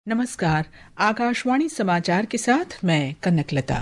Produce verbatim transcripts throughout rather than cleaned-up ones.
नमस्कार। आकाशवाणी समाचार के साथ मैं कनकलता।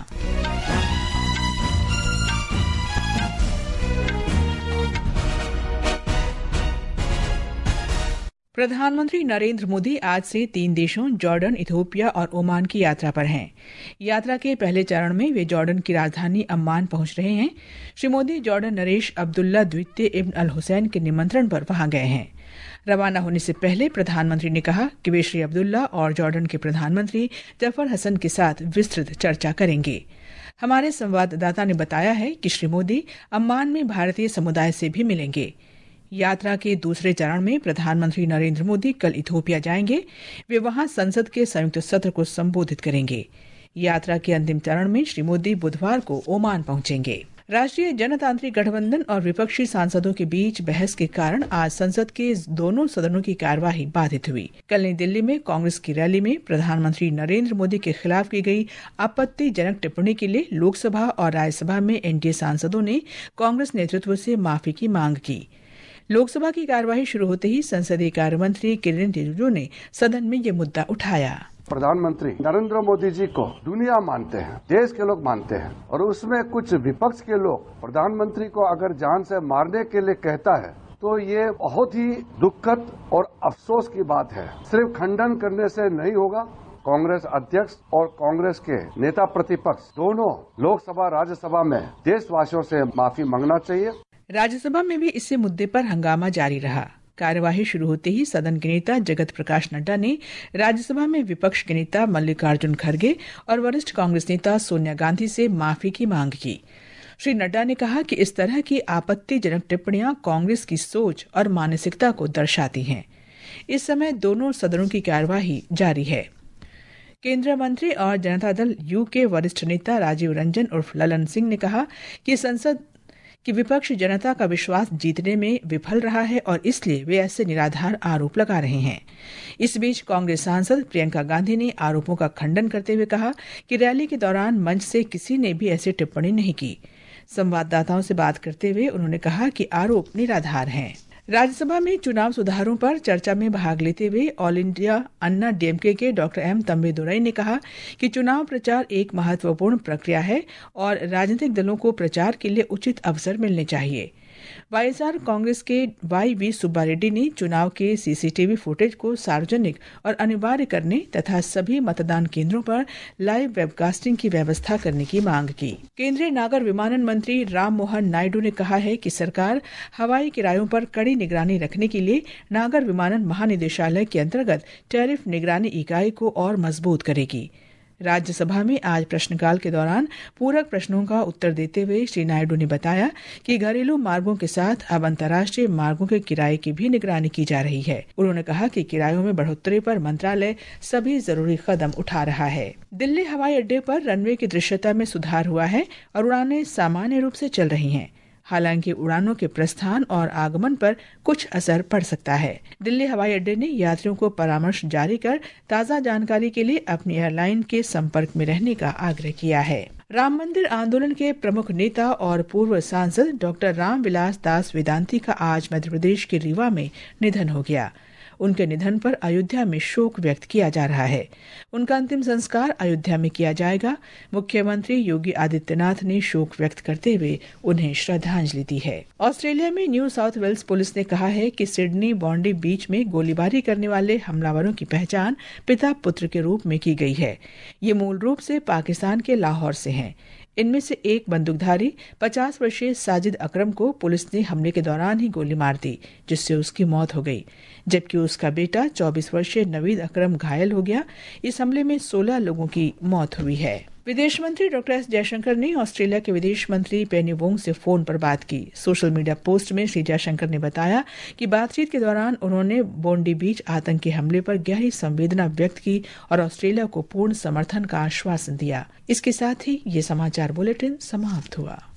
प्रधानमंत्री नरेंद्र मोदी आज से तीन देशों जॉर्डन, इथियोपिया और ओमान की यात्रा पर हैं। यात्रा के पहले चरण में वे जॉर्डन की राजधानी अम्मान पहुंच रहे हैं। श्री मोदी जॉर्डन नरेश अब्दुल्ला द्वितीय इब्न अल हुसैन के निमंत्रण पर वहां गए हैं। रवाना होने से पहले प्रधानमंत्री ने कहा कि वे श्री अब्दुल्ला और जॉर्डन के प्रधानमंत्री जफर हसन के साथ विस्तृत चर्चा करेंगे। हमारे संवाददाता ने बताया है कि श्री मोदी अम्मान में भारतीय समुदाय से भी मिलेंगे। यात्रा के दूसरे चरण में प्रधानमंत्री नरेंद्र मोदी कल इथियोपिया जाएंगे। वे वहां संसद के संयुक्त सत्र को संबोधित करेंगे। यात्रा के अंतिम चरण में श्री मोदी बुधवार को ओमान पहुंचेंगे। राष्ट्रीय जनतांत्रिक गठबंधन और विपक्षी सांसदों के बीच बहस के कारण आज संसद के दोनों सदनों की कार्यवाही बाधित हुई। कल नई दिल्ली में कांग्रेस की रैली में प्रधानमंत्री नरेंद्र मोदी के खिलाफ की गई आपत्तिजनक टिप्पणी के लिए लोकसभा और राज्यसभा में एनडीए सांसदों ने कांग्रेस नेतृत्व से माफी की मांग की। लोकसभा की कार्यवाही शुरू होते ही संसदीय कार्य मंत्री किरेन रिजिजू ने सदन में ये मुद्दा उठाया। प्रधानमंत्री नरेंद्र मोदी जी को दुनिया मानते हैं, देश के लोग मानते हैं, और उसमें कुछ विपक्ष के लोग प्रधानमंत्री को अगर जान से मारने के लिए कहता है तो ये बहुत ही दुखद और अफसोस की बात है। सिर्फ खंडन करने से नहीं होगा। कांग्रेस अध्यक्ष और कांग्रेस के नेता प्रतिपक्ष दोनों लोकसभा राज्यसभा में देशवासियों से माफी मांगना चाहिए। राज्यसभा में भी इसी मुद्दे पर हंगामा जारी रहा। कार्यवाही शुरू होते ही सदन के नेता जगत प्रकाश नड्डा ने राज्यसभा में विपक्ष के नेता मल्लिकार्जुन खड़गे और वरिष्ठ कांग्रेस नेता सोनिया गांधी से माफी की मांग की। श्री नड्डा ने कहा कि इस तरह की आपत्तिजनक टिप्पणियां कांग्रेस की सोच और मानसिकता को दर्शाती हैं। इस समय दोनों सदनों की कार्यवाही जारी है। केंद्रीय मंत्री और जनता दल यू के वरिष्ठ नेता राजीव रंजन उर्फ ललन सिंह ने कहा कि संसद कि विपक्ष जनता का विश्वास जीतने में विफल रहा है और इसलिए वे ऐसे निराधार आरोप लगा रहे हैं। इस बीच कांग्रेस सांसद प्रियंका गांधी ने आरोपों का खंडन करते हुए कहा कि रैली के दौरान मंच से किसी ने भी ऐसी टिप्पणी नहीं की। संवाददाताओं से बात करते हुए उन्होंने कहा कि आरोप निराधार हैं। राज्यसभा में चुनाव सुधारों पर चर्चा में भाग लेते हुए ऑल इंडिया अन्ना डीएमके के डॉक्टर एम तम्बेदुरई ने कहा कि चुनाव प्रचार एक महत्वपूर्ण प्रक्रिया है और राजनीतिक दलों को प्रचार के लिए उचित अवसर मिलने चाहिए। वाईएसआर कांग्रेस के वाई वी सुब्बा रेड्डी ने चुनाव के सीसीटीवी फुटेज को सार्वजनिक और अनिवार्य करने तथा सभी मतदान केंद्रों पर लाइव वेबकास्टिंग की व्यवस्था करने की मांग की। केंद्रीय नागर विमानन मंत्री राम मोहन नायडू ने कहा है कि सरकार हवाई किरायों पर कड़ी निगरानी रखने के लिए नागर विमानन महानिदेशालय के अंतर्गत टैरिफ निगरानी इकाई को और मजबूत करेगी। राज्यसभा में आज प्रश्नकाल के दौरान पूरक प्रश्नों का उत्तर देते हुए श्री नायडू ने बताया कि घरेलू मार्गों के साथ अब अंतर्राष्ट्रीय मार्गों के किराए की भी निगरानी की जा रही है। उन्होंने कहा कि किरायों में बढ़ोतरी पर मंत्रालय सभी जरूरी कदम उठा रहा है। दिल्ली हवाई अड्डे पर रनवे की दृश्यता में सुधार हुआ है और उड़ानें सामान्य रूप से चल रही हैं। हालांकि उड़ानों के प्रस्थान और आगमन पर कुछ असर पड़ सकता है। दिल्ली हवाई अड्डे ने यात्रियों को परामर्श जारी कर ताज़ा जानकारी के लिए अपनी एयरलाइन के संपर्क में रहने का आग्रह किया है। राम मंदिर आंदोलन के प्रमुख नेता और पूर्व सांसद डॉक्टर रामविलास दास वेदांती का आज मध्य प्रदेश के रीवा में निधन हो गया। उनके निधन पर अयोध्या में शोक व्यक्त किया जा रहा है। उनका अंतिम संस्कार अयोध्या में किया जाएगा। मुख्यमंत्री योगी आदित्यनाथ ने शोक व्यक्त करते हुए उन्हें श्रद्धांजलि दी है। ऑस्ट्रेलिया में न्यू साउथ वेल्स पुलिस ने कहा है कि सिडनी बॉन्डी बीच में गोलीबारी करने वाले हमलावरों की पहचान पिता पुत्र के रूप में की गई है। ये मूल रूप से पाकिस्तान के लाहौर से हैं। इनमें से एक बंदूकधारी पचास वर्षीय साजिद अकरम को पुलिस ने हमले के दौरान ही गोली मार दी, जिससे उसकी मौत हो गई, जबकि उसका बेटा चौबीस वर्षीय नवीद अकरम घायल हो गया। इस हमले में सोलह लोगों की मौत हुई है। विदेश मंत्री डॉक्टर एस जयशंकर ने ऑस्ट्रेलिया के विदेश मंत्री पेनी वोंग से फोन पर बात की। सोशल मीडिया पोस्ट में श्री जयशंकर ने बताया कि बातचीत के दौरान उन्होंने बॉन्डी बीच आतंकी हमले पर गहरी संवेदना व्यक्त की और ऑस्ट्रेलिया को पूर्ण समर्थन का आश्वासन दिया। इसके साथ ही ये समाचार बुलेटिन समाप्त हुआ।